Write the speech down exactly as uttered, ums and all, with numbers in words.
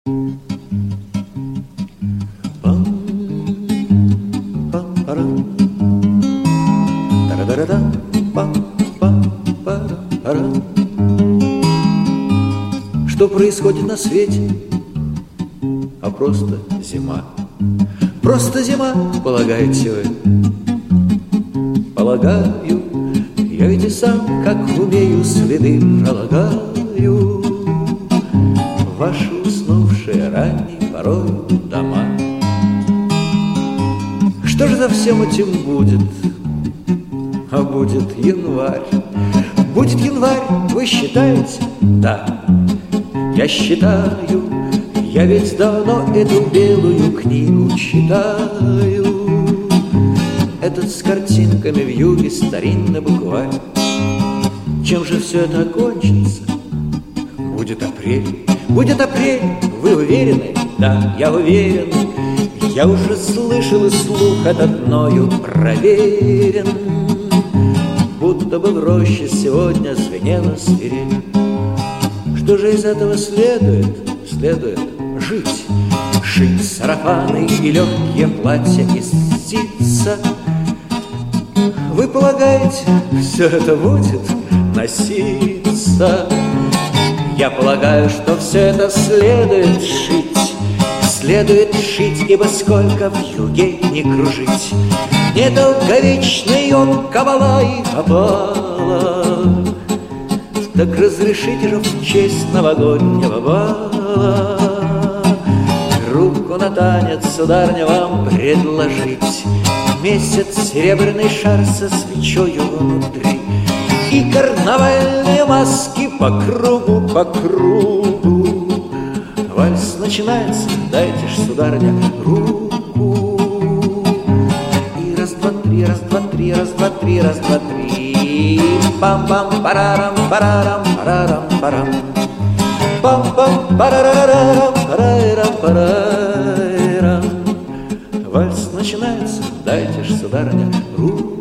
Что происходит на свете? А просто зима. Просто зима, полагаете вы? Полагаю, я ведь и сам, как умею, следы пролагаю в ваши уснувшие ранней порой дома. Что же за всем этим будет? А будет январь. Будет январь, вы считаете? Да, я считаю. Я ведь давно эту белую книгу читаю. Этот с картинками в юге старинный букварь. Чем же все это окончится? Будет апрель. Будет апрель, вы уверены? Да, я уверен. Я уже слышал, и слух этот мною проверен. Будто бы в роще сегодня звенела свирель. Что же из этого следует? Следует жить. Шить сарафаны и легкие платья из ситца. Вы полагаете, все это будет носиться? Я полагаю, что все это следует шить. Следует шить, ибо сколько в юге не кружить. Недолговечный он кабала и опала. Так разрешите же в честь новогоднего бала руку на танец, сударня, вам предложить. Месяц, серебряный шар со свечою внутри и карнавальные маски по кругу, по кругу. Вальс начинается, дайте ж, сударня, руку. И раз, два, три, раз, два, три, раз, два, три, раз, два, три. Пам-пам, парарам, парарам, парарам, парам. Пам-пам, парарарам, парайрам, парайрам. Вальс начинается, дайте ж, сударня, руку.